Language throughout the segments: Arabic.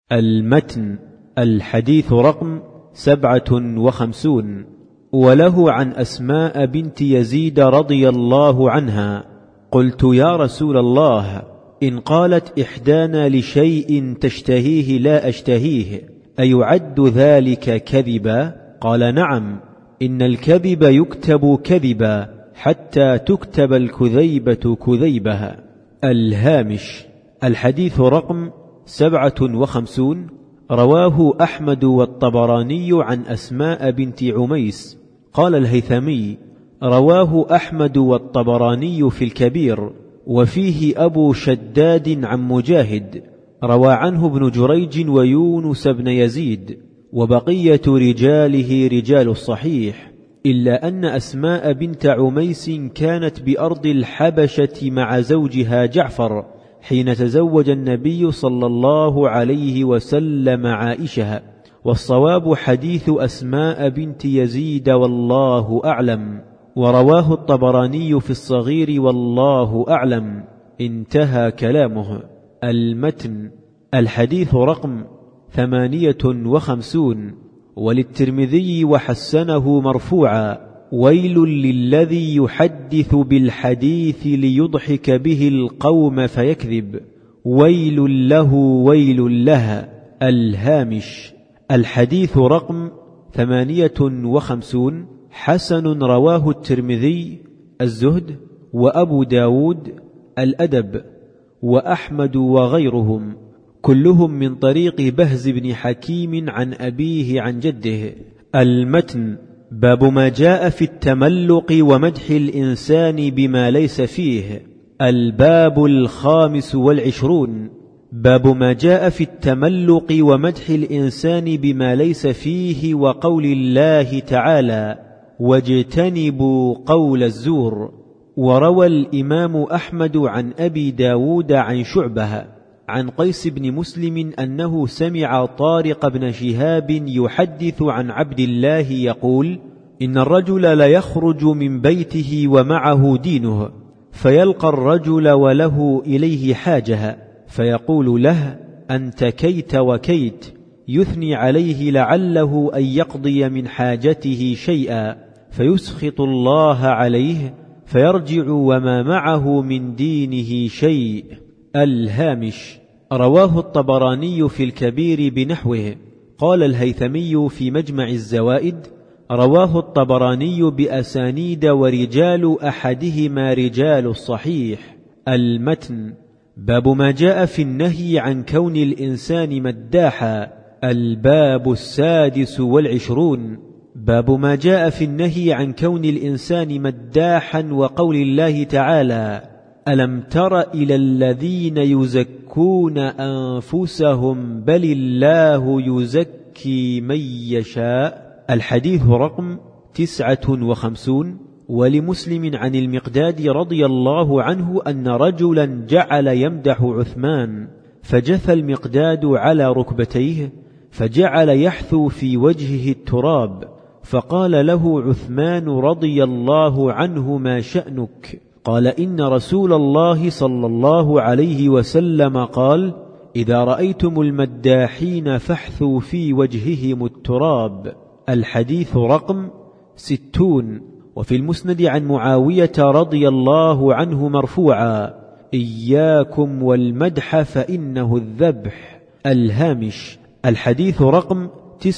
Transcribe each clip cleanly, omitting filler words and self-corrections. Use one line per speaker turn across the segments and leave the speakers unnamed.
المتن. الحديث رقم 57. وله عن أسماء بنت يزيد رضي الله عنها: قلت يا رسول الله، إن قالت إحدانا لشيء تشتهيه لا أشتهيه أيعد ذلك كذبا؟ قال نعم، إن الكذب يكتب كذبا حتى تكتب الكذيبة كذيبها. الهامش. الحديث رقم 57. رواه أحمد والطبراني عن أسماء بنت عميس. قال الهيثمي: رواه أحمد والطبراني في الكبير، وفيه أبو شداد عن مجاهد، روى عنه ابن جريج ويونس بن يزيد، وبقية رجاله رجال الصحيح، إلا أن أسماء بنت عميس كانت بأرض الحبشة مع زوجها جعفر حين تزوج النبي صلى الله عليه وسلم عائشة، والصواب حديث أسماء بنت يزيد والله أعلم، ورواه الطبراني في الصغير والله أعلم. انتهى كلامه. المتن. الحديث رقم 58. وللترمذي وحسنه مرفوعا: ويل للذي يحدث بالحديث ليضحك به القوم فيكذب، ويل له ويل لها. الهامش. الحديث رقم 58. حسن. رواه الترمذي الزهد، وأبو داود الأدب، وأحمد وغيرهم، كلهم من طريق بهز بن حكيم عن أبيه عن جده. المتن. باب ما جاء في التملق ومدح الإنسان بما ليس فيه. الباب 25. باب ما جاء في التملق ومدح الإنسان بما ليس فيه، وقول الله تعالى: واجتنبوا قول الزور. وروى الإمام أحمد عن أبي داود عن شعبة عن قيس بن مسلم أنه سمع طارق بن شهاب يحدث عن عبد الله يقول: إن الرجل ليخرج من بيته ومعه دينه، فيلقى الرجل وله إليه حاجة، فيقول له: أنت كيت وكيت، يثني عليه لعله أن يقضي من حاجته شيئا، فيسخط الله عليه، فيرجع وما معه من دينه شيء. الهامش. رواه الطبراني في الكبير بنحوه. قال الهيثمي في مجمع الزوائد: رواه الطبراني بأسانيد ورجال أحدهما رجال الصحيح. المتن. باب ما جاء في النهي عن كون الإنسان مداحا. الباب 26. باب ما جاء في النهي عن كون الإنسان مداحا، وقول الله تعالى: ألم تر إلى الذين يزكون أنفسهم بل الله يزكي من يشاء. الحديث رقم 59. ولمسلم عن المقداد رضي الله عنه أن رجلا جعل يمدح عثمان، فجثى المقداد على ركبتيه، فجعل يحثو في وجهه التراب، فقال له عثمان رضي الله عنه: ما شأنك؟ قال: إن رسول الله صلى الله عليه وسلم قال: إذا رأيتم المداحين فاحثوا في وجههم التراب. الحديث رقم 60. وفي المسند عن معاوية رضي الله عنه مرفوعا: إياكم والمدح فإنه الذبح. الهامش. الحديث رقم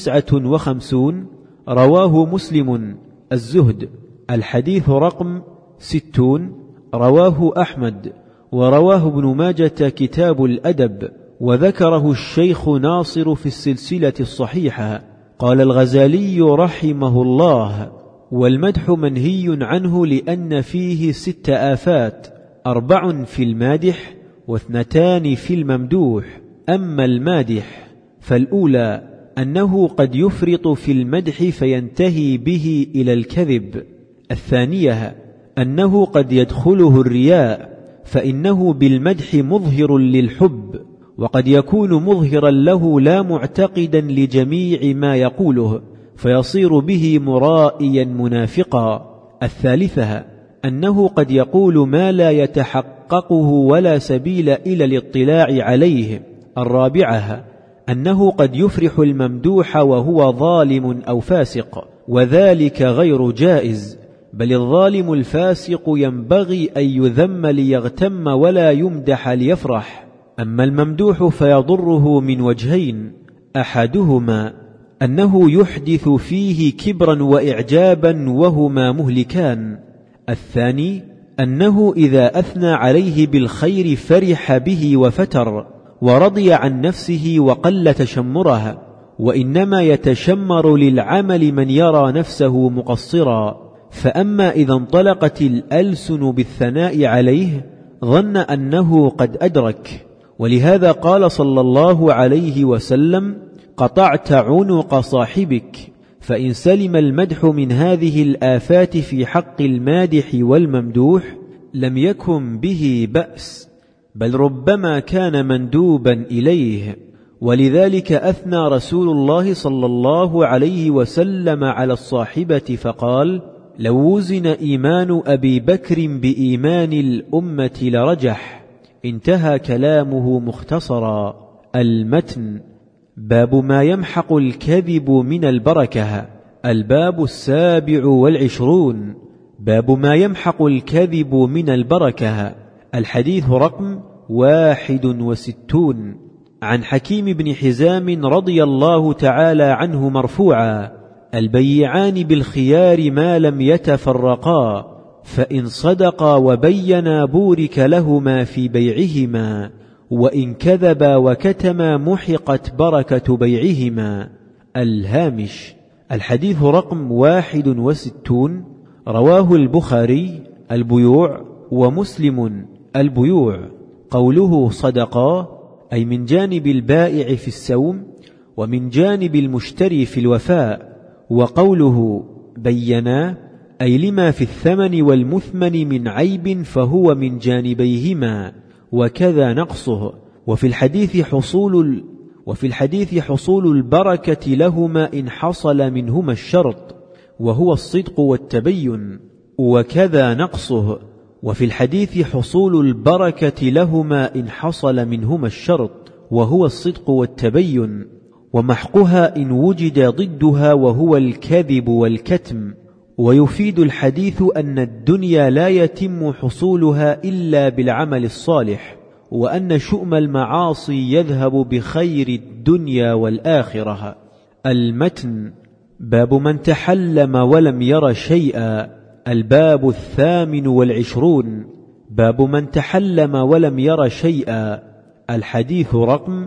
59. رواه مسلم الزهد. الحديث رقم 60. رواه أحمد، ورواه ابن ماجة كتاب الأدب، وذكره الشيخ ناصر في السلسلة الصحيحة. قال الغزالي رحمه الله: والمدح منهي عنه لأن فيه 6 آفات: 4 في المادح، و2 في الممدوح. أما المادح فالأولى أنه قد يفرط في المدح فينتهي به إلى الكذب. الثانية أنه قد يدخله الرياء، فإنه بالمدح مظهر للحب، وقد يكون مظهرا له لا معتقدا لجميع ما يقوله، فيصير به مرائيا منافقا. الثالثة أنه قد يقول ما لا يتحققه ولا سبيل إلى الاطلاع عليه. الرابعة أنه قد يفرح الممدوح وهو ظالم أو فاسق، وذلك غير جائز، بل الظالم الفاسق ينبغي أن يذم ليغتم ولا يمدح ليفرح. أما الممدوح فيضره من وجهين: أحدهما أنه يحدث فيه كبرا وإعجابا وهما مهلكان، الثاني أنه إذا أثنى عليه بالخير فرح به وفتر ورضي عن نفسه وقل تشمرها، وإنما يتشمر للعمل من يرى نفسه مقصرا. فأما إذا انطلقت الألسن بالثناء عليه ظن أنه قد أدرك، ولهذا قال صلى الله عليه وسلم: قطعت عنق صاحبك. فإن سلم المدح من هذه الآفات في حق المادح والممدوح لم يكن به بأس، بل ربما كان مندوبا إليه. ولذلك أثنى رسول الله صلى الله عليه وسلم على الصاحبة فقال: لو وزن إيمان أبي بكر بإيمان الأمة لرجح. انتهى كلامه مختصرا. المتن. باب ما يمحق الكذب من البركة. الباب 27. باب ما يمحق الكذب من البركة. الحديث رقم 61. عن حكيم بن حزام رضي الله تعالى عنه مرفوعا: البيعان بالخيار ما لم يتفرقا، فإن صدقا وبينا بورك لهما في بيعهما، وإن كذبا وكتما محقت بركة بيعهما. الهامش. الحديث رقم 61. رواه البخاري البيوع ومسلم البيوع. قوله صدقا أي من جانب البائع في السوم ومن جانب المشتري في الوفاء، وقوله بينا أي لما في الثمن والمثمن من عيب فهو من جانبيهما، وكذا نقصه. وفي الحديث حصول البركة لهما إن حصل منهما الشرط وهو الصدق والتبين، وكذا نقصه. وفي الحديث حصول البركة لهما إن حصل منهما الشرط وهو الصدق والتبين، ومحقها إن وجد ضدها وهو الكذب والكتم. ويفيد الحديث أن الدنيا لا يتم حصولها إلا بالعمل الصالح، وأن شؤم المعاصي يذهب بخير الدنيا والآخرة. المتن. باب من تحلم ولم ير شيئا. الباب 28. باب من تحلم ولم ير شيئا. الحديث رقم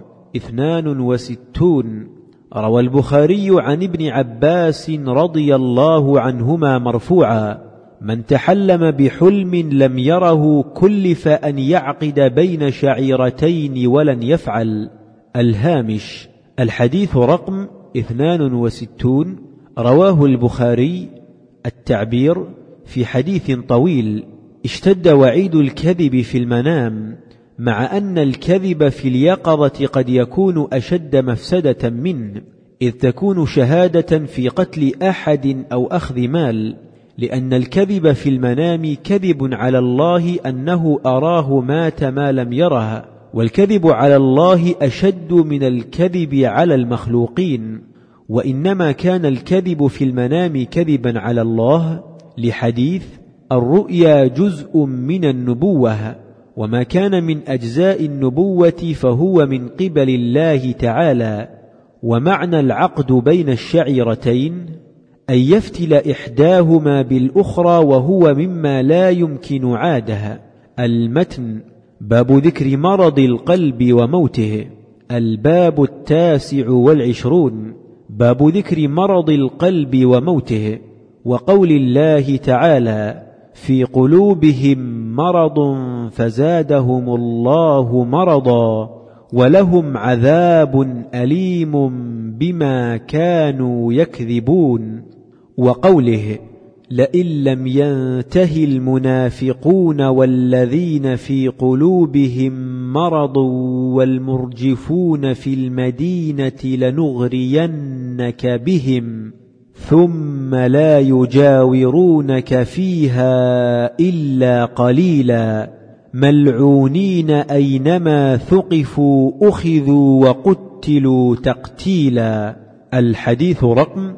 62. روى البخاري عن ابن عباس رضي الله عنهما مرفوعا: من تحلم بحلم لم يره كلف أن يعقد بين شعيرتين ولن يفعل. الهامش. الحديث رقم 62. رواه البخاري. التعبير: في حديث طويل اشتد وعيد الكذب في المنام، مع أن الكذب في اليقظة قد يكون أشد مفسدة منه، إذ تكون شهادة في قتل أحد أو أخذ مال، لأن الكذب في المنام كذب على الله أنه أراه مات ما لم يره، والكذب على الله أشد من الكذب على المخلوقين. وإنما كان الكذب في المنام كذبا على الله لحديث: الرؤيا جزء من النبوة، وما كان من أجزاء النبوة فهو من قبل الله تعالى. ومعنى العقد بين الشعيرتين أن يفتل إحداهما بالأخرى، وهو مما لا يمكن عادها. المتن. باب ذكر مرض القلب وموته. الباب 29. باب ذكر مرض القلب وموته، وقول الله تعالى: في قلوبهم مرض فزادهم الله مرضا ولهم عذاب أليم بما كانوا يكذبون. وقوله: لئن لم ينته المنافقون والذين في قلوبهم مرض والمرجفون في المدينة لنغرينك بهم ثم لا يجاورونك فيها إلا قليلا. ملعونين أينما ثقفوا أخذوا وقتلوا تقتيلا. الحديث رقم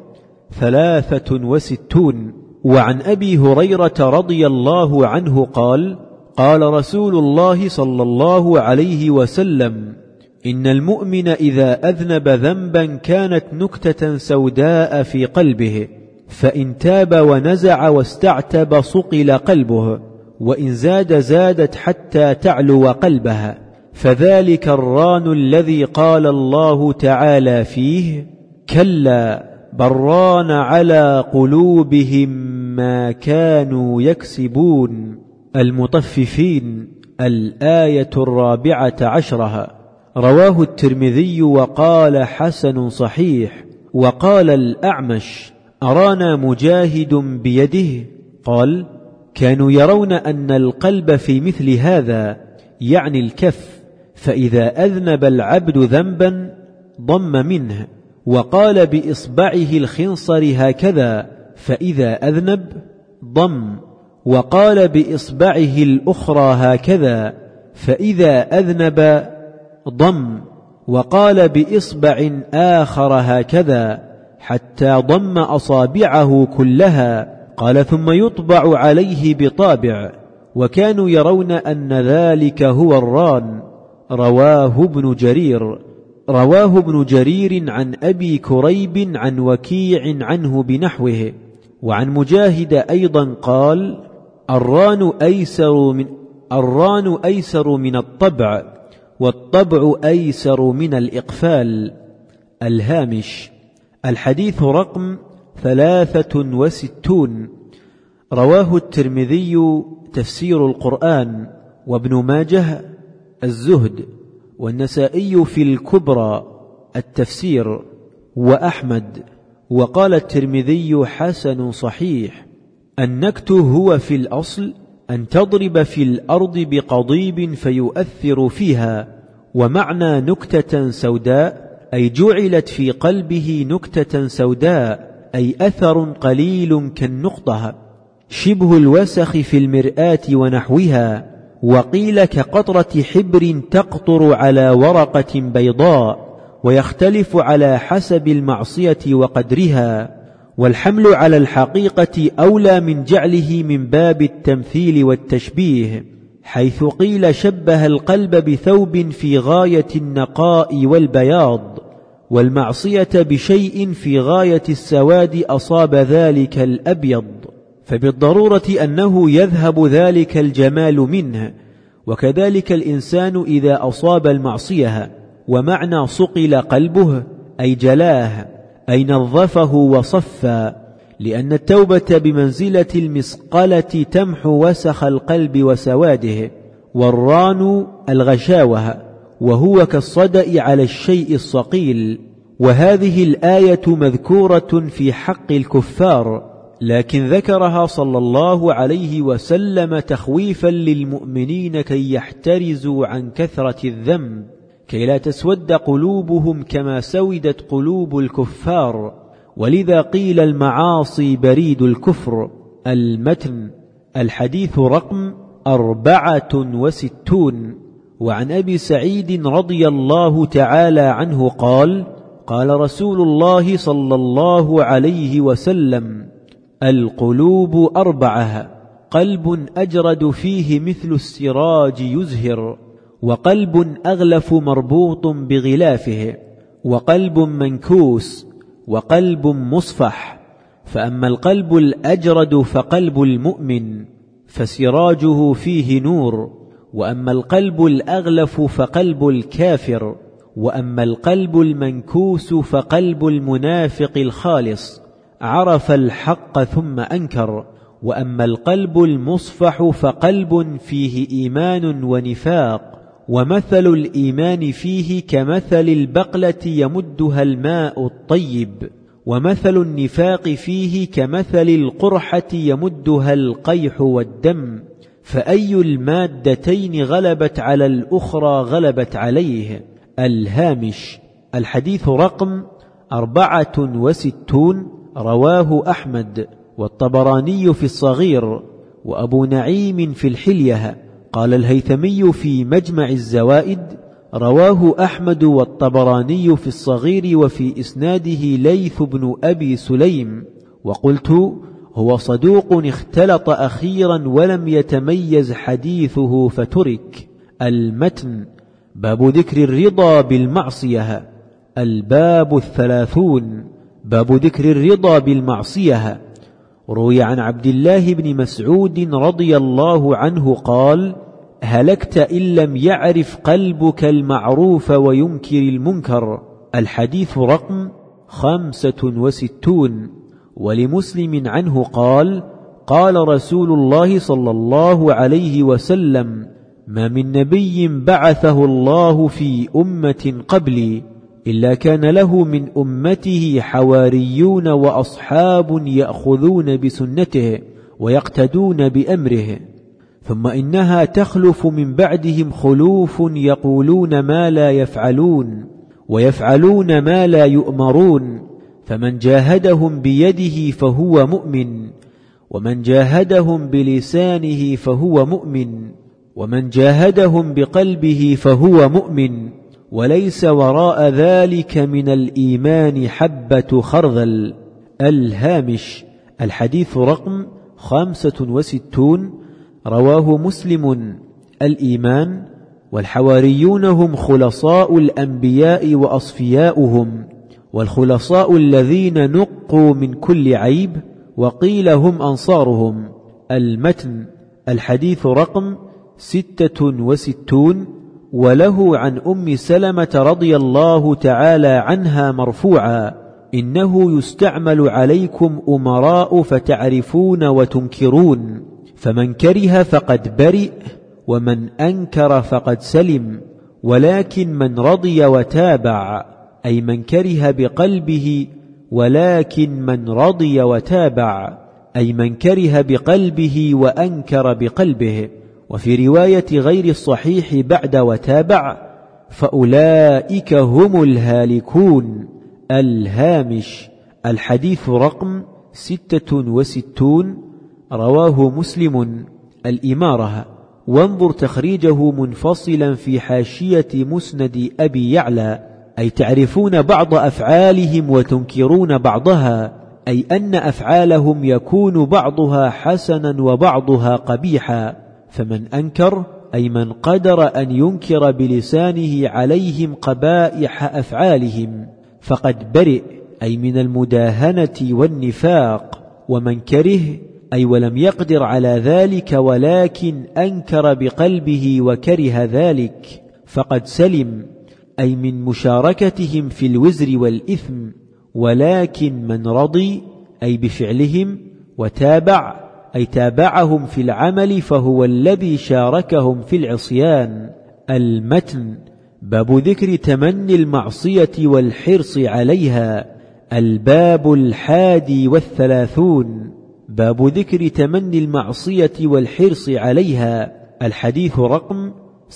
63. وعن أبي هريرة رضي الله عنه قال: قال رسول الله صلى الله عليه وسلم: إن المؤمن إذا أذنب ذنبا كانت نكتة سوداء في قلبه، فإن تاب ونزع واستعتب صقل قلبه، وإن زادت حتى تعلو قلبها، فذلك الران الذي قال الله تعالى فيه: كلا بران على قلوبهم ما كانوا يكسبون. المطففين، الآية 14. رواه الترمذي وقال حسن صحيح. وقال الأعمش: أرانا مجاهد بيده قال: كانوا يرون أن القلب في مثل هذا، يعني الكف، فإذا أذنب العبد ذنبا ضم منه، وقال بإصبعه الخنصر هكذا، فإذا أذنب ضم، وقال بإصبعه الأخرى هكذا، فإذا أذنب ضم، وقال بإصبع آخر هكذا، حتى ضم أصابعه كلها. قال: ثم يطبع عليه بطابع، وكانوا يرون أن ذلك هو الران. رواه ابن جرير عن أبي كريب عن وكيع عنه بنحوه. وعن مجاهد أيضا قال: الران أيسر من الطبع، والطبع أيسر من الإقفال. الهامش. الحديث رقم 63. رواه الترمذي تفسير القرآن، وابن ماجه الزهد، والنسائي في الكبرى التفسير، وأحمد. وقال الترمذي حسن صحيح. النكت هو في الأصل أن تضرب في الأرض بقضيب فيؤثر فيها، ومعنى نكتة سوداء أي جعلت في قلبه نكتة سوداء، أي أثر قليل كالنقطة، شبه الوسخ في المرآة ونحوها. وقيل كقطرة حبر تقطر على ورقة بيضاء، ويختلف على حسب المعصية وقدرها. والحمل على الحقيقة أولى من جعله من باب التمثيل والتشبيه، حيث قيل شبه القلب بثوب في غاية النقاء والبياض، والمعصية بشيء في غاية السواد أصاب ذلك الأبيض، فبالضرورة أنه يذهب ذلك الجمال منه. وكذلك الإنسان إذا أصاب المعصية. ومعنى صقل قلبه أي جلاه، أي نظفه وصفى، لأن التوبة بمنزلة المسقلة تمحو وسخ القلب وسواده. والران الغشاوة، وهو كالصدأ على الشيء الصقيل. وهذه الآية مذكورة في حق الكفار، لكن ذكرها صلى الله عليه وسلم تخويفا للمؤمنين كي يحترزوا عن كثرة الذنب، كي لا تسود قلوبهم كما سودت قلوب الكفار. ولذا قيل المعاصي بريد الكفر. المتن. الحديث رقم 64. وعن أبي سعيد رضي الله تعالى عنه قال: قال رسول الله صلى الله عليه وسلم: القلوب 4: قلب أجرد فيه مثل السراج يزهر، وقلب أغلف مربوط بغلافه، وقلب منكوس، وقلب مصفح. فأما القلب الأجرد فقلب المؤمن، فسراجه فيه نور. وأما القلب الأغلف فقلب الكافر. وأما القلب المنكوس فقلب المنافق الخالص، عرف الحق ثم أنكر. وأما القلب المصفح فقلب فيه إيمان ونفاق، ومثل الإيمان فيه كمثل البقلة يمدها الماء الطيب، ومثل النفاق فيه كمثل القرحة يمدها القيح والدم، فأي المادتين غلبت على الأخرى غلبت عليه. الهامش. الحديث رقم 64. رواه أحمد والطبراني في الصغير، وأبو نعيم في الحلية. قال الهيثمي في مجمع الزوائد: رواه أحمد والطبراني في الصغير وفي إسناده ليث بن أبي سليم. وقلت: هو صدوق اختلط أخيرا ولم يتميز حديثه فترك. المتن: باب ذكر الرضا بالمعصية. الباب 30. باب ذكر الرضا بالمعصية. روي عن عبد الله بن مسعود رضي الله عنه قال: هلكت إن لم يعرف قلبك المعروف وينكر المنكر. الحديث رقم 65. ولمسلم عنه قال: قال رسول الله صلى الله عليه وسلم: ما من نبي بعثه الله في أمة قبلي إلا كان له من أمته حواريون وأصحاب يأخذون بسنته ويقتدون بأمره، ثم إنها تخلف من بعدهم خلوف يقولون ما لا يفعلون ويفعلون ما لا يؤمرون، فمن جاهدهم بيده فهو مؤمن، ومن جاهدهم بلسانه فهو مؤمن، ومن جاهدهم بقلبه فهو مؤمن، وليس وراء ذلك من الإيمان حبة خردل. الهامش. الحديث رقم 65. رواه مسلم. الإيمان والحواريون هم خلصاء الأنبياء وأصفياؤهم، والخلصاء الذين نقوا من كل عيب، وقيل هم أنصارهم. المتن. الحديث رقم 66. وله عن أم سلمة رضي الله تعالى عنها مرفوعا: إنه يستعمل عليكم أمراء فتعرفون وتنكرون، فمن كره فقد برئ، ومن أنكر فقد سلم، ولكن من رضي وتابع، أي من كره بقلبه، ولكن من رضي وتابع، أي من كره بقلبه وأنكر بقلبه. وفي رواية غير الصحيح بعد وتابع: فأولئك هم الهالكون. الهامش. الحديث رقم 66. رواه مسلم. الإمارة. وانظر تخريجه منفصلا في حاشية مسند أبي يعلى، أي تعرفون بعض أفعالهم وتنكرون بعضها، أي أن أفعالهم يكون بعضها حسنا وبعضها قبيحا، فمن أنكر أي من قدر أن ينكر بلسانه عليهم قبائح أفعالهم فقد برئ، أي من المداهنة والنفاق، ومن كره أي ولم يقدر على ذلك ولكن أنكر بقلبه وكره ذلك فقد سلم، أي من مشاركتهم في الوزر والإثم، ولكن من رضي أي بفعلهم وتابع أي تابعهم في العمل فهو الذي شاركهم في العصيان. المتن. باب ذكر تمني المعصية والحرص عليها. الباب 31. باب ذكر تمني المعصية والحرص عليها. الحديث رقم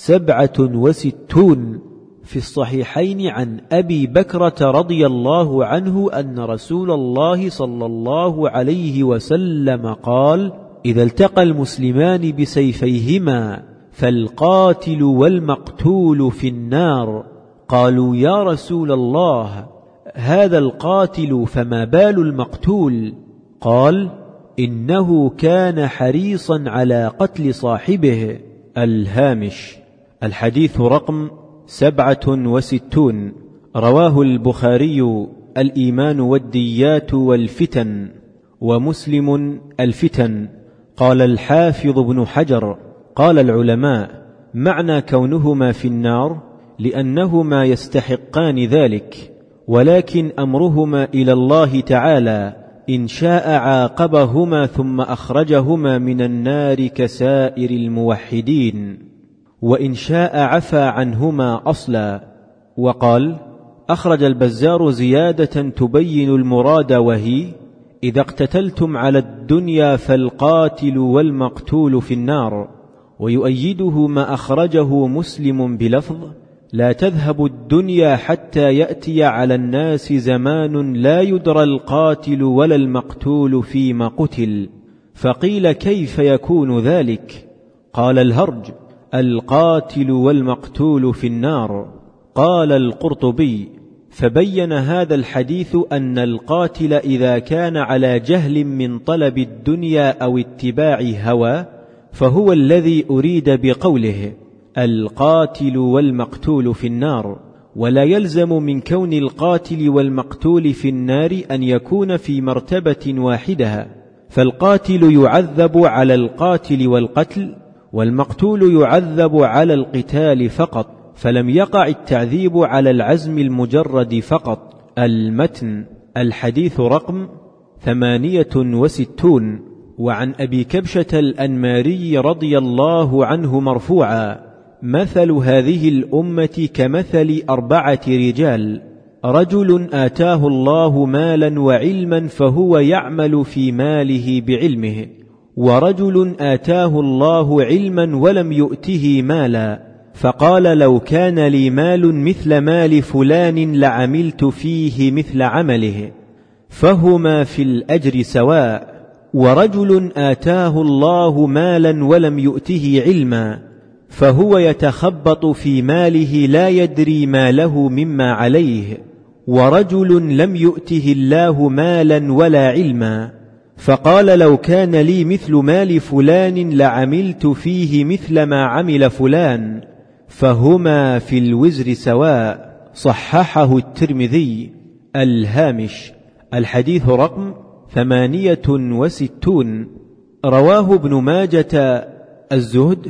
67. في الصحيحين عن أبي بكرة رضي الله عنه أن رسول الله صلى الله عليه وسلم قال: إذا التقى المسلمان بسيفيهما فالقاتل والمقتول في النار. قالوا: يا رسول الله، هذا القاتل فما بال المقتول؟ قال: إنه كان حريصا على قتل صاحبه. الهامش. الحديث رقم 67. رواه البخاري: الإيمان والديات والفتن، ومسلم: الفتن. قال الحافظ ابن حجر: قال العلماء: معنى كونهما في النار لأنهما يستحقان ذلك، ولكن أمرهما إلى الله تعالى، إن شاء عاقبهما ثم أخرجهما من النار كسائر الموحدين، وإن شاء عفى عنهما أصلا. وقال: أخرج البزار زيادة تبين المراد، وهي: إذا اقتتلتم على الدنيا فالقاتل والمقتول في النار. ويؤيده ما أخرجه مسلم بلفظ: لا تذهب الدنيا حتى يأتي على الناس زمان لا يدرى القاتل ولا المقتول فيما قتل. فقيل: كيف يكون ذلك؟ قال: الهرج القاتل والمقتول في النار. قال القرطبي: فبين هذا الحديث أن القاتل إذا كان على جهل من طلب الدنيا أو اتباع هوى فهو الذي أريد بقوله القاتل والمقتول في النار، ولا يلزم من كون القاتل والمقتول في النار أن يكون في مرتبة واحدة، فالقاتل يعذب على القاتل والقتل، والمقتول يعذب على القتال فقط، فلم يقع التعذيب على العزم المجرد فقط. المتن. الحديث رقم 68. وعن أبي كبشة الأنماري رضي الله عنه مرفوعا: مثل هذه الأمة كمثل 4 رجال، رجل آتاه الله مالا وعلما فهو يعمل في ماله بعلمه، ورجل آتاه الله علما ولم يؤته مالا فقال لو كان لي مال مثل مال فلان لعملت فيه مثل عمله، فهما في الأجر سواء. ورجل آتاه الله مالا ولم يؤته علما فهو يتخبط في ماله لا يدري ما له مما عليه، ورجل لم يؤته الله مالا ولا علما فقال لو كان لي مثل مال فلان لعملت فيه مثل ما عمل فلان، فهما في الوزر سواء. صححه الترمذي. الهامش. الحديث رقم 68. رواه ابن ماجة الزهد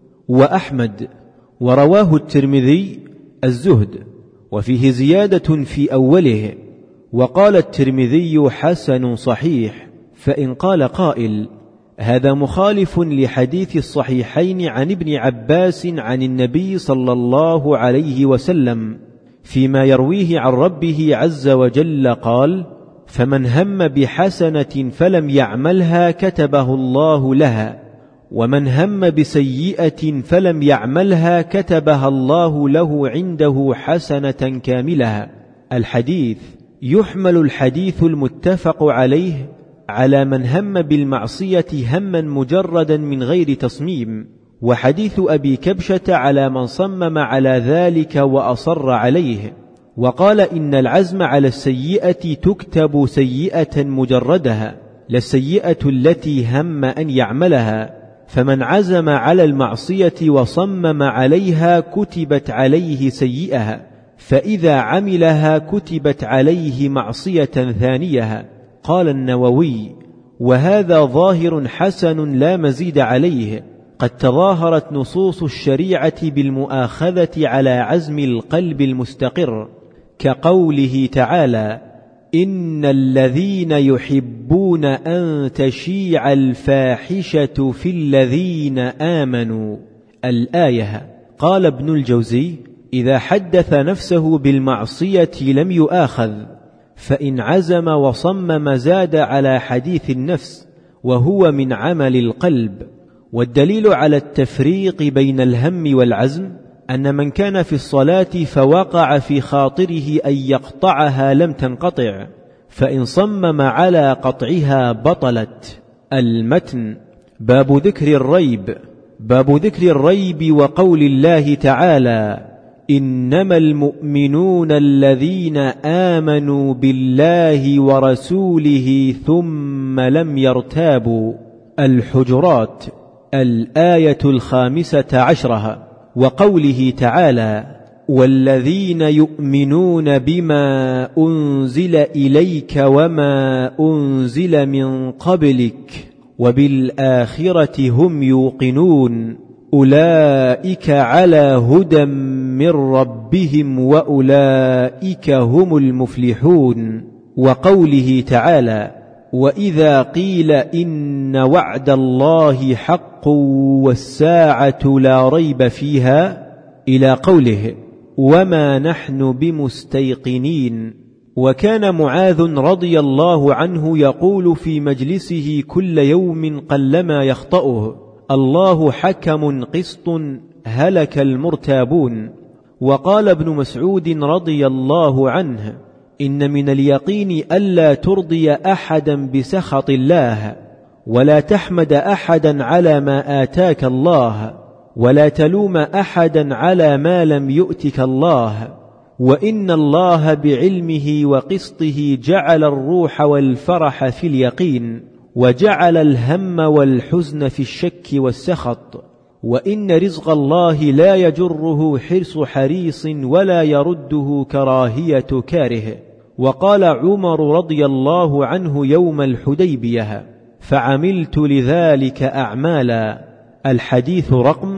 وأحمد، ورواه الترمذي الزهد، وفيه زيادة في أوله، وقال الترمذي حسن صحيح. فإن قال قائل هذا مخالف لحديث الصحيحين عن ابن عباس عن النبي صلى الله عليه وسلم فيما يرويه عن ربه عز وجل قال: فمن هم بحسنة فلم يعملها كتبه الله لها، ومن هم بسيئة فلم يعملها كتبها الله له عنده حسنة كاملها. الحديث. يحمل الحديث المتفق عليه على من هم بالمعصية هما مجردا من غير تصميم، وحديث أبي كبشة على من صمم على ذلك وأصر عليه، وقال إن العزم على السيئة تكتب سيئة مجردها لا السيئة التي هم أن يعملها، فمن عزم على المعصية وصمم عليها كتبت عليه سيئها، فإذا عملها كتبت عليه معصية ثانيها. قال النووي: وهذا ظاهر حسن لا مزيد عليه، قد تظاهرت نصوص الشريعة بالمؤاخذة على عزم القلب المستقر، كقوله تعالى: إن الذين يحبون أن تشيع الفاحشة في الذين آمنوا. الآية. قال ابن الجوزي: إذا حدث نفسه بالمعصية لم يؤاخذ، فإن عزم وصمم زاد على حديث النفس، وهو من عمل القلب. والدليل على التفريق بين الهم والعزم أن من كان في الصلاة فوقع في خاطره أن يقطعها لم تنقطع، فإن صمم على قطعها بطلت. المتن. باب ذكر الريب. باب ذكر الريب وقول الله تعالى: إنما المؤمنون الذين آمنوا بالله ورسوله ثم لم يرتابوا. الحجرات. الآية 15. وقوله تعالى: والذين يؤمنون بما أنزل إليك وما أنزل من قبلك وبالآخرة هم يوقنون أولئك على هدى من ربهم وأولئك هم المفلحون. وقوله تعالى: وإذا قيل إن وعد الله حق والساعة لا ريب فيها، إلى قوله: وما نحن بمستيقنين. وكان معاذ رضي الله عنه يقول في مجلسه كل يوم قلما يخطئه: الله حكم قسط هلك المرتابون. وقال ابن مسعود رضي الله عنه: إن من اليقين ألا ترضي أحدا بسخط الله، ولا تحمد أحدا على ما آتاك الله، ولا تلوم أحدا على ما لم يؤتك الله، وإن الله بعلمه وقسطه جعل الروح والفرح في اليقين، وجعل الهم والحزن في الشك والسخط، وإن رزق الله لا يجره حرص حريص ولا يرده كراهية كاره. وقال عمر رضي الله عنه يوم الحديبية: فعملت لذلك أعمالا. الحديث رقم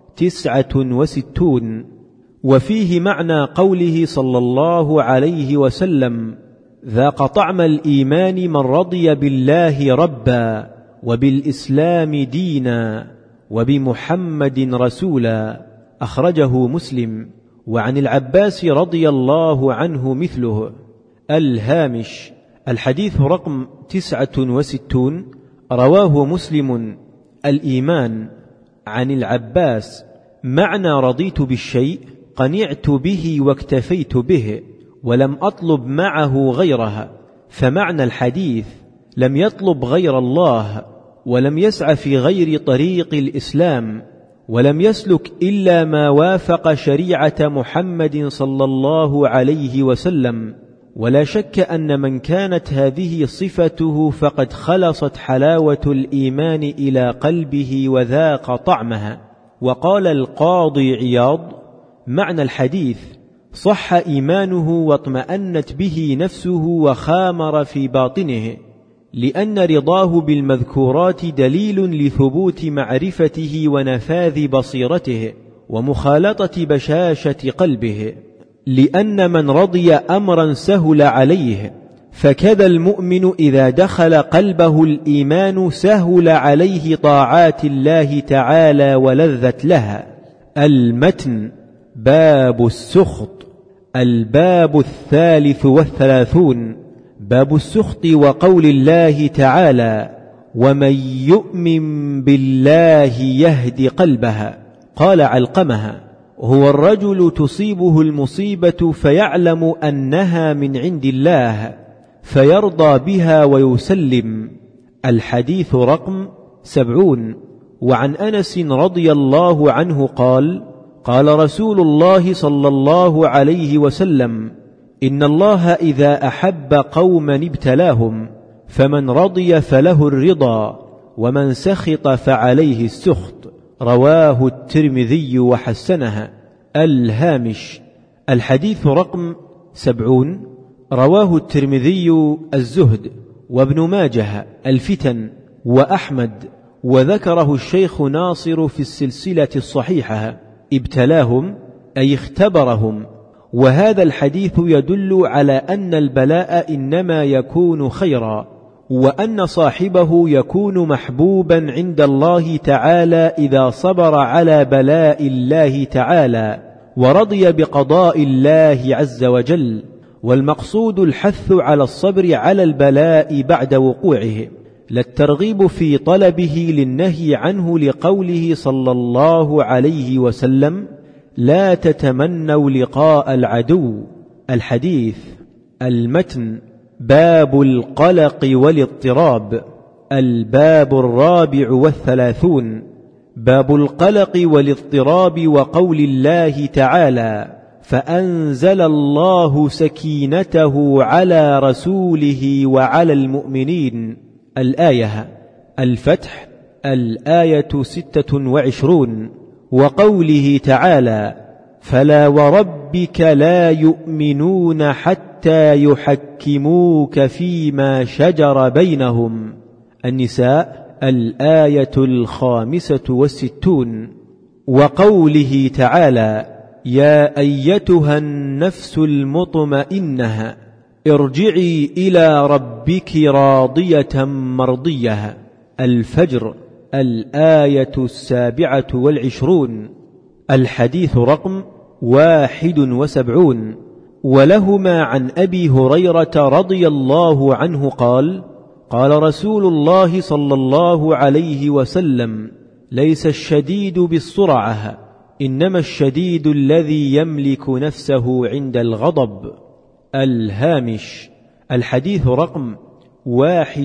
69. وفيه معنى قوله صلى الله عليه وسلم: ذاق طعم الإيمان من رضي بالله ربا، وبالإسلام دينا، وبمحمد رسولا. أخرجه مسلم. وعن العباس رضي الله عنه مثله. الهامش. الحديث رقم 69. رواه مسلم. الإيمان. عن العباس: معنى رضيت بالشيء قنعت به واكتفيت به، ولم أطلب معه غيرها. فمعنى الحديث: لم يطلب غير الله، ولم يسع في غير طريق الإسلام، ولم يسلك إلا ما وافق شريعة محمد صلى الله عليه وسلم. ولا شك أن من كانت هذه صفته فقد خلصت حلاوة الإيمان إلى قلبه وذاق طعمها. وقال القاضي عياض: معنى الحديث: صح إيمانه واطمأنت به نفسه وخامر في باطنه، لأن رضاه بالمذكورات دليل لثبوت معرفته ونفاذ بصيرته ومخالطة بشاشة قلبه، لأن من رضي أمرا سهل عليه، فكذا المؤمن إذا دخل قلبه الإيمان سهل عليه طاعات الله تعالى ولذت لها. المتن. باب السخط. الباب 33. باب السخط وقول الله تعالى: ومن يؤمن بالله يهد قلبها. قال علقمها: هو الرجل تصيبه المصيبة فيعلم أنها من عند الله فيرضى بها ويسلم. الحديث رقم 70. وعن أنس رضي الله عنه قال: قال رسول الله صلى الله عليه وسلم: إن الله إذا أحب قوما ابتلاهم، فمن رضي فله الرضا، ومن سخط فعليه السخط. رواه الترمذي وحسنها. الهامش. الحديث رقم 70. رواه الترمذي الزهد، وابن ماجه الفتن، وأحمد، وذكره الشيخ ناصر في السلسلة الصحيحة. ابتلاهم أي اختبرهم. وهذا الحديث يدل على أن البلاء إنما يكون خيرا، وأن صاحبه يكون محبوبا عند الله تعالى إذا صبر على بلاء الله تعالى ورضي بقضاء الله عز وجل. والمقصود الحث على الصبر على البلاء بعد وقوعه، لا الترغيب في طلبه للنهي عنه، لقوله صلى الله عليه وسلم: لا تتمنوا لقاء العدو. الحديث. المتن. باب القلق والاضطراب. الباب 34. باب القلق والاضطراب وقول الله تعالى: فأنزل الله سكينته على رسوله وعلى المؤمنين. الآية. الفتح. الآية 26. وقوله تعالى: فلا وربك لا يؤمنون حتى يحكموك فيما شجر بينهم. النساء. الآية 65. وقوله تعالى: يا أيتها النفس المطمئنة ارجعي إلى ربك راضية مرضية. الفجر. الآية 27. الحديث رقم 71. ولهما عن أبي هريرة رضي الله عنه قال: قال رسول الله صلى الله عليه وسلم: ليس الشديد بالسرعة، إنما الشديد الذي يملك نفسه عند الغضب. الهامش. الحديث رقم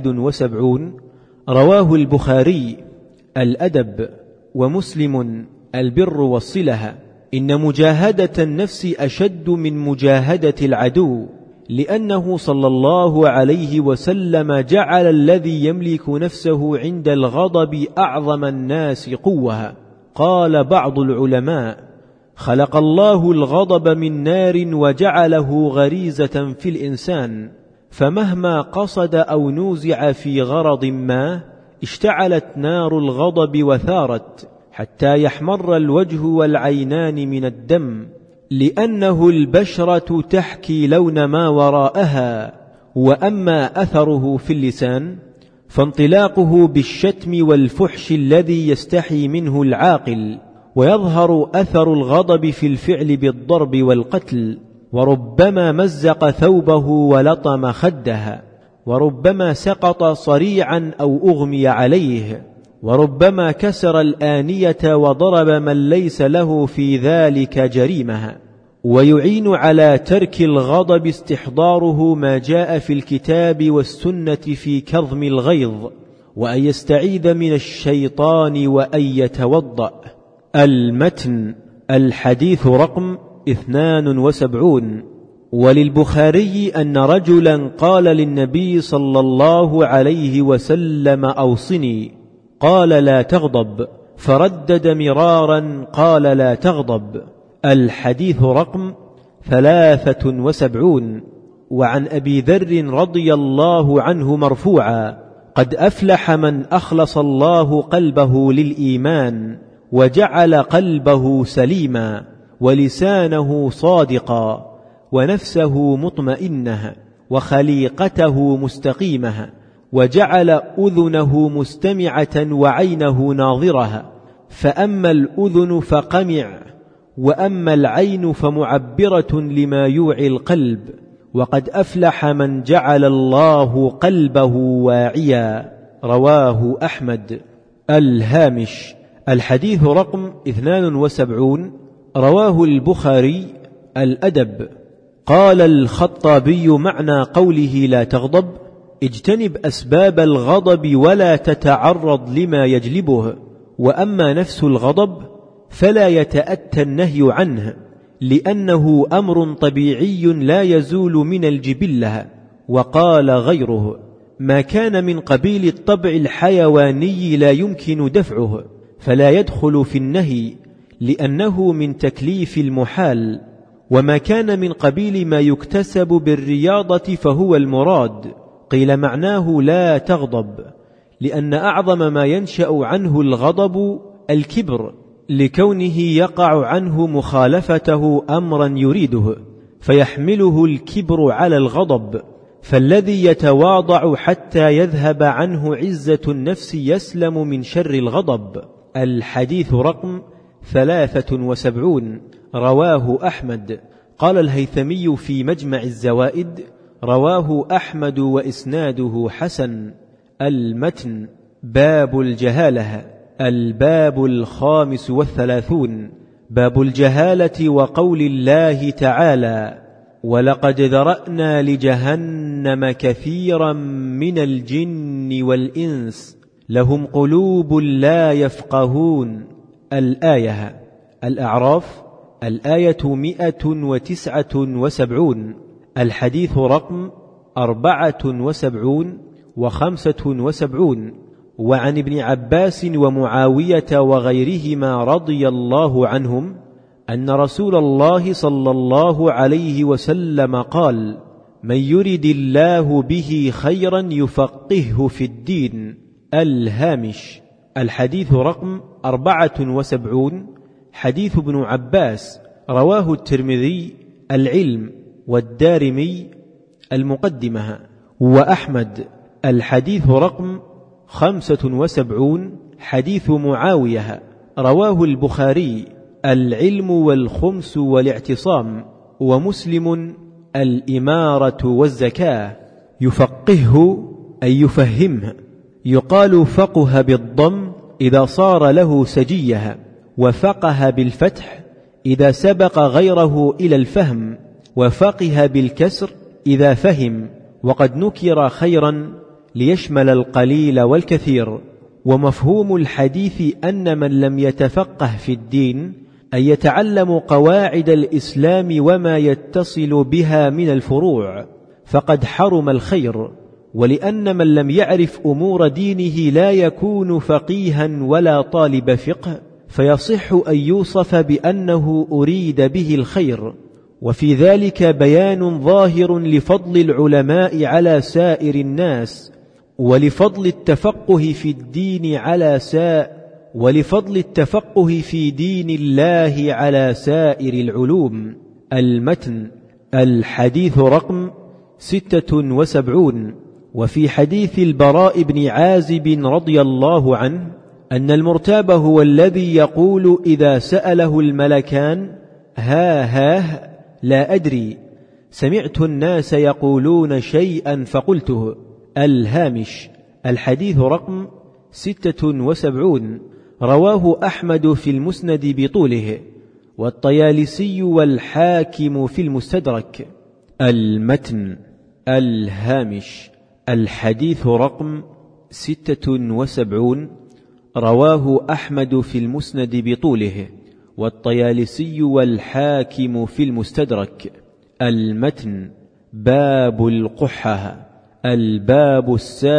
71. رواه البخاري الأدب، ومسلم البر والصلة. إن مجاهدة النفس أشد من مجاهدة العدو، لأنه صلى الله عليه وسلم جعل الذي يملك نفسه عند الغضب أعظم الناس قوة. قال بعض العلماء: خلق الله الغضب من نار وجعله غريزة في الإنسان، فمهما قصد أو نوزع في غرض ما اشتعلت نار الغضب وثارت حتى يحمر الوجه والعينان من الدم، لأنه البشرة تحكي لون ما وراءها. وأما أثره في اللسان فانطلاقه بالشتم والفحش الذي يستحي منه العاقل، ويظهر أثر الغضب في الفعل بالضرب والقتل، وربما مزق ثوبه ولطم خدها، وربما سقط صريعا أو أغمي عليه، وربما كسر الآنية وضرب من ليس له في ذلك جريمة. ويعين على ترك الغضب استحضاره ما جاء في الكتاب والسنة في كظم الغيظ، وأن يستعيذ من الشيطان وأن يتوضأ. المتن. الحديث رقم 72. وللبخاري أن رجلا قال للنبي صلى الله عليه وسلم: أوصني. قال: لا تغضب. فردد مرارا: قال: لا تغضب. الحديث رقم 73. وعن أبي ذر رضي الله عنه مرفوعا: قد أفلح من أخلص الله قلبه للإيمان وجعل قلبه سليما، ولسانه صادقا، ونفسه مطمئنة، وخليقته مستقيمة، وجعل أذنه مستمعة وعينه ناظرة. فأما الأذن فقمع، وأما العين فمعبرة لما يوعي القلب. وقد أفلح من جعل الله قلبه واعيا. رواه أحمد. الهامش. الحديث رقم 72. رواه البخاري. الأدب. قال الخطابي: معنى قوله لا تغضب: اجتنب أسباب الغضب ولا تتعرض لما يجلبه. وأما نفس الغضب فلا يتأتى النهي عنه، لأنه أمر طبيعي لا يزول من الجبلة. وقال غيره: ما كان من قبيل الطبع الحيواني لا يمكن دفعه، فلا يدخل في النهي، لأنه من تكليف المحال. وما كان من قبيل ما يكتسب بالرياضة فهو المراد. قيل معناه لا تغضب، لأن أعظم ما ينشأ عنه الغضب الكبر، لكونه يقع عنه مخالفته أمرا يريده، فيحمله الكبر على الغضب. فالذي يتواضع حتى يذهب عنه عزة النفس يسلم من شر الغضب. الحديث رقم 73. رواه أحمد. قال الهيثمي في مجمع الزوائد: رواه أحمد وإسناده حسن. المتن. باب الجهالة. الباب 35. باب الجهالة وقول الله تعالى: ولقد ذرأنا لجهنم كثيرا من الجن والإنس لهم قلوب لا يفقهون. الآية. الأعراف. الآية 179. الحديث رقم 74 و75. وعن ابن عباس ومعاوية وغيرهما رضي الله عنهم أن رسول الله صلى الله عليه وسلم قال: من يرد الله به خيرا يفقهه في الدين. الهامش. الحديث رقم 74. حديث ابن عباس. رواه الترمذي. العلم. والدارمي. المقدمة. وأحمد. الحديث رقم 75. حديث معاوية. رواه البخاري. العلم والخمس والاعتصام. ومسلم. الإمارة والزكاة. يفقهه أي يفهمه. يقال فقه بالضم إذا صار له سجية، وفقه بالفتح إذا سبق غيره إلى الفهم، وفقه بالكسر إذا فهم. وقد نكر خيرا ليشمل القليل والكثير. ومفهوم الحديث أن من لم يتفقه في الدين أن يتعلم قواعد الإسلام وما يتصل بها من الفروع فقد حرم الخير، ولأن من لم يعرف أمور دينه لا يكون فقيها ولا طالب فقه، فيصح أن يوصف بأنه أريد به الخير. وفي ذلك بيان ظاهر لفضل العلماء على سائر الناس، ولفضل التفقه في دين الله على سائر العلوم. المتن. الحديث رقم 76. وفي حديث البراء بن عازب رضي الله عنه أن المرتاب هو الذي يقول إذا سأله الملكان ها لا أدري، سمعت الناس يقولون شيئا فقلته. الهامش. الحديث رقم 76. رواه أحمد في المسند بطوله، والطيالسي والحاكم في المستدرك. المتن. الهامش. الحديث رقم 76. رواه أحمد في المسند بطوله، والطيالسي والحاكم في المستدرك. المتن. باب القحة. الباب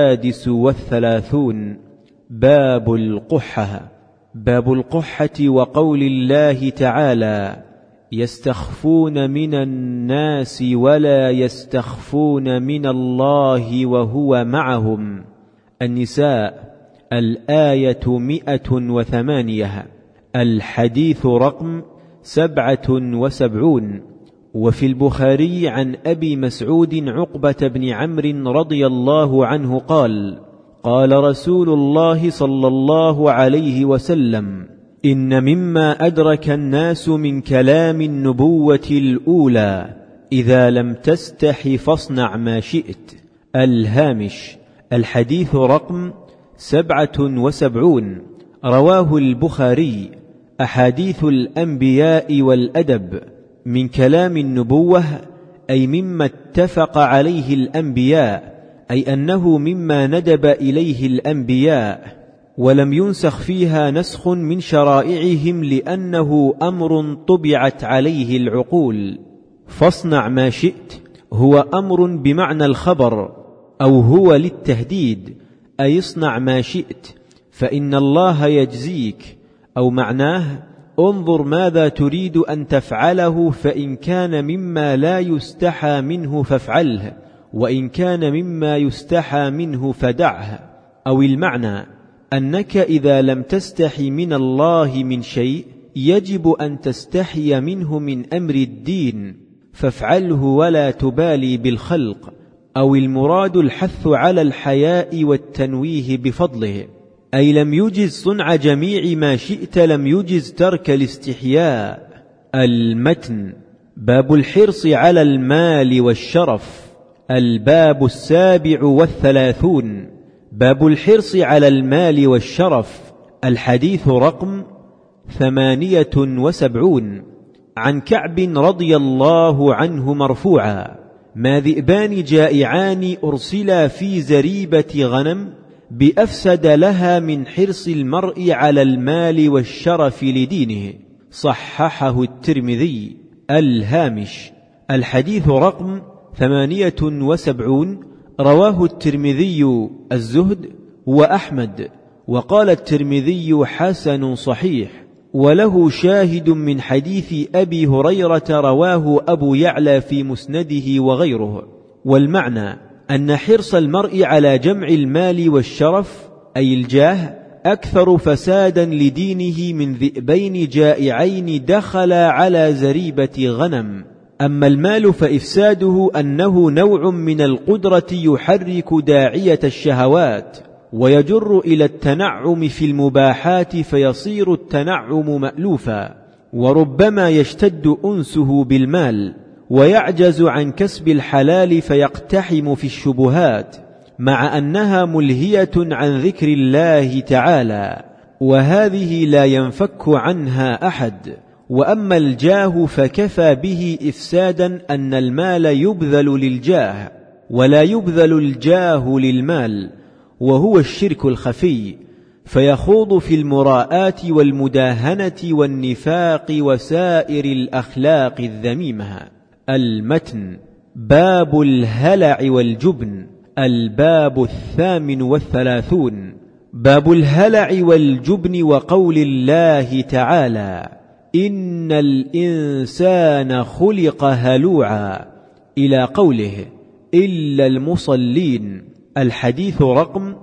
36. باب القحة. باب القحة وقول الله تعالى: يستخفون من الناس ولا يستخفون من الله وهو معهم. النساء. الآية 108. الحديث رقم 77. وفي البخاري عن أبي مسعود عقبة بن عمرو رضي الله عنه قال: قال رسول الله صلى الله عليه وسلم: إن مما أدرك الناس من كلام النبوة الأولى إذا لم تستح فاصنع ما شئت. الهامش. الحديث رقم 77. رواه البخاري. أحاديث الأنبياء والأدب من كلام النبوة، أي مما اتفق عليه الأنبياء، أي أنه مما ندب إليه الأنبياء ولم ينسخ فيها نسخ من شرائعهم، لأنه أمر طبعت عليه العقول. فاصنع ما شئت هو أمر بمعنى الخبر، أو هو للتهديد، أي اصنع ما شئت فإن الله يجزيك، أو معناه انظر ماذا تريد أن تفعله، فإن كان مما لا يستحى منه فافعله، وإن كان مما يستحى منه فدعه. أو المعنى أنك إذا لم تستحي من الله من شيء يجب أن تستحي منه من أمر الدين فافعله ولا تبالي بالخلق. أو المراد الحث على الحياء والتنويه بفضله، أي لم يجز صنع جميع ما شئت، لم يجز ترك الاستحياء. المتن. باب الحرص على المال والشرف. الباب 37. باب الحرص على المال والشرف. الحديث رقم 78. عن كعب رضي الله عنه مرفوعا: ما ذئبان جائعان أرسلا في زريبة غنم بأفسد لها من حرص المرء على المال والشرف لدينه. صححه الترمذي. الهامش. الحديث رقم 78. رواه الترمذي الزهد وأحمد، وقال الترمذي حسن صحيح، وله شاهد من حديث أبي هريرة رواه أبو يعلى في مسنده وغيره. والمعنى أن حرص المرء على جمع المال والشرف، أي الجاه، أكثر فسادا لدينه من ذئبين جائعين دخلا على زريبة غنم. أما المال فإفساده أنه نوع من القدرة يحرك داعية الشهوات ويجر إلى التنعم في المباحات، فيصير التنعم مألوفا، وربما يشتد أنسه بالمال ويعجز عن كسب الحلال فيقتحم في الشبهات، مع أنها ملهية عن ذكر الله تعالى، وهذه لا ينفك عنها أحد. وأما الجاه فكفى به إفسادا أن المال يبذل للجاه ولا يبذل الجاه للمال، وهو الشرك الخفي، فيخوض في المراءة والمداهنة والنفاق وسائر الأخلاق الذميمة. المتن. باب الهلع والجبن. الباب 38. باب الهلع والجبن وقول الله تعالى: إن الإنسان خلق هلوعا، إلى قوله: إلا المصلين. الحديث رقم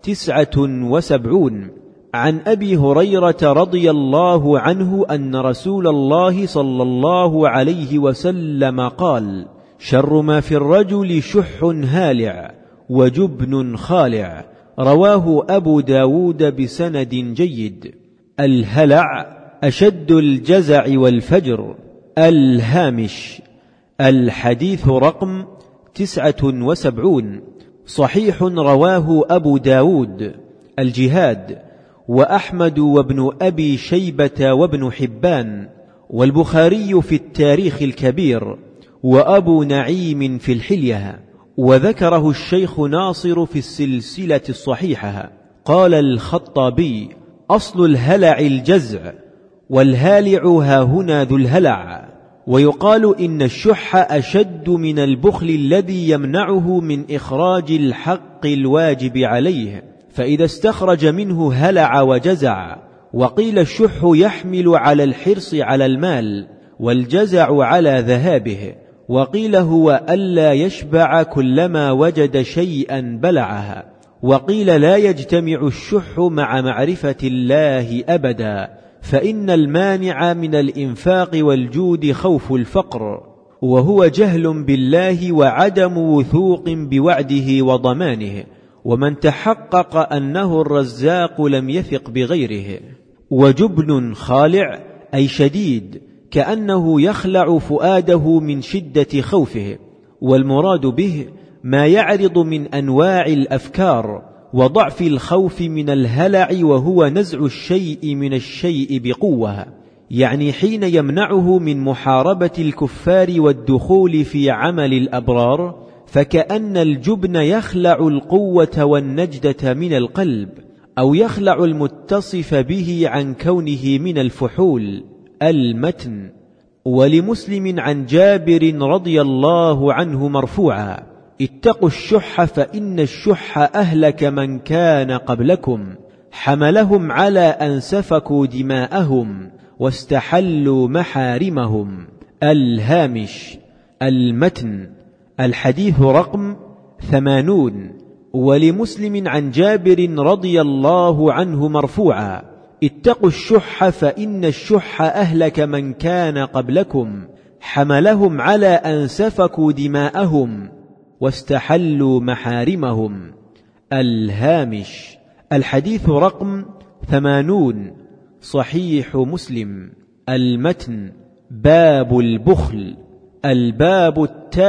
79. عن أبي هريرة رضي الله عنه أن رسول الله صلى الله عليه وسلم قال: شر ما في الرجل شح هالع وجبن خالع. رواه أبو داود بسند جيد. الهلع أشد الجزع والفجر. الهامش. الحديث رقم 79. صحيح، رواه أبو داود. الجهاد. وأحمد وابن أبي شيبة وابن حبان، والبخاري في التاريخ الكبير، وأبو نعيم في الحلية، وذكره الشيخ ناصر في السلسلة الصحيحة. قال الخطابي: أصل الهلع الجزع، والهالع هاهنا ذو الهلع. ويقال إن الشح أشد من البخل الذي يمنعه من إخراج الحق الواجب عليه، فإذا استخرج منه هلع وجزع. وقيل الشح يحمل على الحرص على المال، والجزع على ذهابه. وقيل هو ألا يشبع كلما وجد شيئا بلعها. وقيل لا يجتمع الشح مع معرفة الله أبدا، فإن المانع من الإنفاق والجود خوف الفقر، وهو جهل بالله وعدم وثوق بوعده وضمانه، ومن تحقق أنه الرزاق لم يثق بغيره. وجبن خالع أي شديد، كأنه يخلع فؤاده من شدة خوفه، والمراد به ما يعرض من أنواع الأفكار وضعف الخوف من الهلع، وهو نزع الشيء من الشيء بقوة، يعني حين يمنعه من محاربة الكفار والدخول في عمل الأبرار، فكأن الجبن يخلع القوة والنجدة من القلب، أو يخلع المتصف به عن كونه من الفحول. المتن. ولمسلم عن جابر رضي الله عنه مرفوعا: اتقوا الشح فإن الشح أهلك من كان قبلكم، حملهم على أن سفكوا دماءهم واستحلوا محارمهم. الهامش. المتن. الحديث رقم 80. ولمسلم عن جابر رضي الله عنه مرفوعا: اتقوا الشح فإن الشح أهلك من كان قبلكم، حملهم على أن سفكوا دماءهم واستحلوا محارمهم. الهامش. الحديث رقم 80. صحيح مسلم. المتن. باب البخل. الباب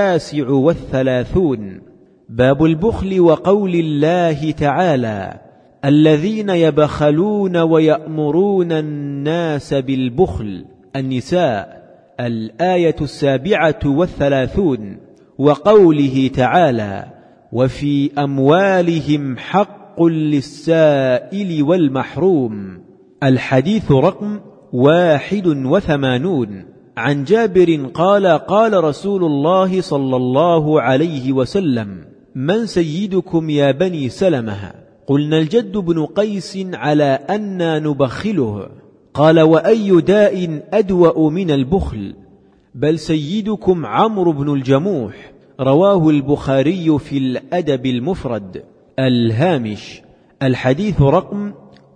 39. باب البخل وقول الله تعالى: الذين يبخلون ويأمرون الناس بالبخل. النساء. الآية 37. وقوله تعالى: وفي أموالهم حق للسائل والمحروم. الحديث رقم 81. عن جابر قال: قال رسول الله صلى الله عليه وسلم: من سيدكم يا بني سلمة؟ قلنا الجد بن قيس على أن نبخله. قال: وأي داء أدوأ من البخل؟ بل سيدكم عمرو بن الجموح. رواه البخاري في الأدب المفرد. الهامش. الحديث رقم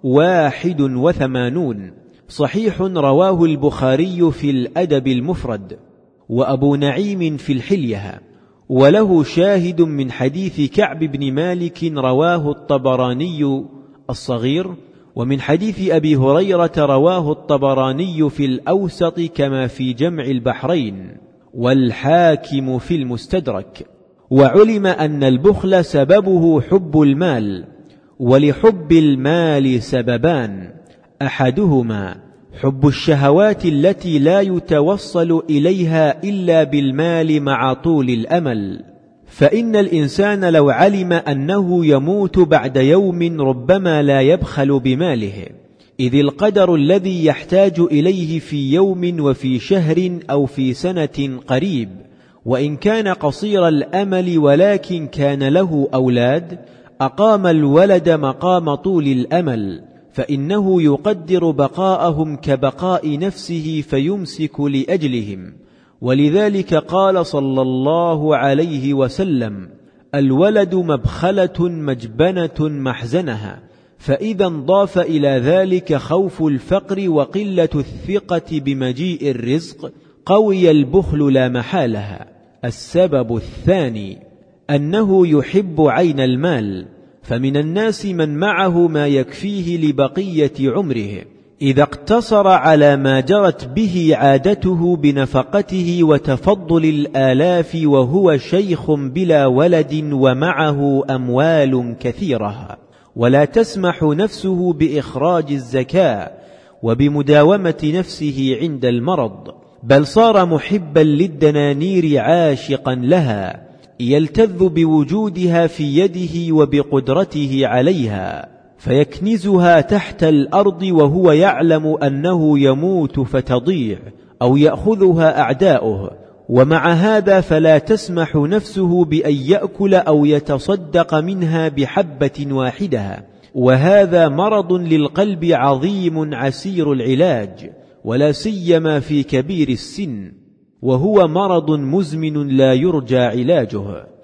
81. صحيح، رواه البخاري في الأدب المفرد، وأبو نعيم في الحلية، وله شاهد من حديث كعب بن مالك رواه الطبراني الصغير، ومن حديث أبي هريرة رواه الطبراني في الأوسط كما في جمع البحرين، والحاكم في المستدرك. وعلم أن البخل سببه حب المال، ولحب المال سببان: أحدهما حب الشهوات التي لا يتوصل إليها إلا بالمال مع طول الأمل، فإن الإنسان لو علم أنه يموت بعد يوم ربما لا يبخل بماله، إذ القدر الذي يحتاج إليه في يوم وفي شهر أو في سنة قريب، وإن كان قصير الأمل ولكن كان له أولاد أقام الولد مقام طول الأمل، فإنه يقدر بقاءهم كبقاء نفسه فيمسك لأجلهم. ولذلك قال صلى الله عليه وسلم: الولد مبخلة مجبنة محزنها. فإذا انضاف إلى ذلك خوف الفقر وقلة الثقة بمجيء الرزق قوي البخل لا محالها. السبب الثاني أنه يحب عين المال، فمن الناس من معه ما يكفيه لبقية عمره، إذا اقتصر على ما جرت به عادته بنفقته وتفضل الآلاف وهو شيخ بلا ولد ومعه أموال كثيرة، ولا تسمح نفسه بإخراج الزكاة وبمداومة نفسه عند المرض، بل صار محبا للدنانير عاشقا لها، يلتذ بوجودها في يده وبقدرته عليها، فيكنزها تحت الأرض وهو يعلم أنه يموت فتضيع أو يأخذها أعداؤه، ومع هذا فلا تسمح نفسه بأن يأكل أو يتصدق منها بحبة واحدة. وهذا مرض للقلب عظيم عسير العلاج، ولا سيما في كبير السن، وهو مرض مزمن لا يرجى علاجه.